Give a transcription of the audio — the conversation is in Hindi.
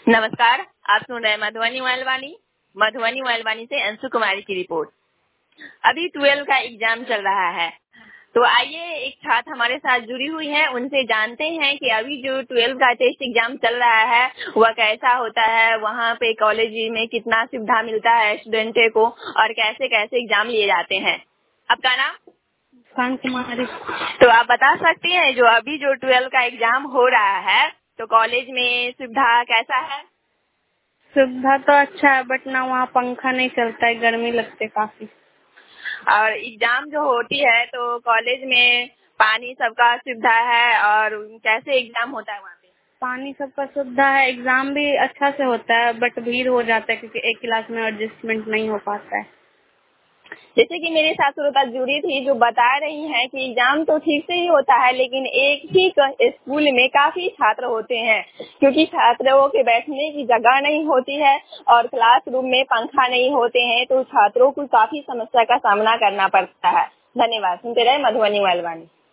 नमस्कार, आप सुन रहे हैं मधुबनी वालवानी से अंशु कुमारी की रिपोर्ट। अभी 12 का एग्जाम चल रहा है, तो आइए एक छात्र हमारे साथ जुड़ी हुई है, उनसे जानते हैं कि अभी जो 12 का टेस्ट एग्जाम चल रहा है वह कैसा होता है, वहाँ पे कॉलेज में कितना सुविधा मिलता है स्टूडेंट को और कैसे कैसे एग्जाम लिए जाते हैं। आपका नाम? मुस्कान कुमारी। तो आप बता सकती हैं जो अभी जो 12 का एग्जाम हो रहा है तो कॉलेज में सुविधा कैसा है? सुविधा तो अच्छा है बट ना वहाँ पंखा नहीं चलता है, गर्मी लगती है काफी। और एग्जाम जो होती है तो कॉलेज में पानी सबका सुविधा है और कैसे एग्जाम होता है वहाँ पे? पानी सबका सुविधा है, एग्जाम भी अच्छा से होता है बट भीड़ हो जाता है क्योंकि एक क्लास में एडजस्टमेंट नहीं हो पाता है। जैसे कि मेरे साथ श्रोता जुड़ी थी जो बता रही हैं कि एग्जाम तो ठीक से ही होता है लेकिन एक ही स्कूल में काफी छात्र होते हैं क्योंकि छात्रों के बैठने की जगह नहीं होती है और क्लासरूम में पंखा नहीं होते हैं तो छात्रों को काफी समस्या का सामना करना पड़ता है। धन्यवाद। सुनते रहे मधुबनी वालवानी।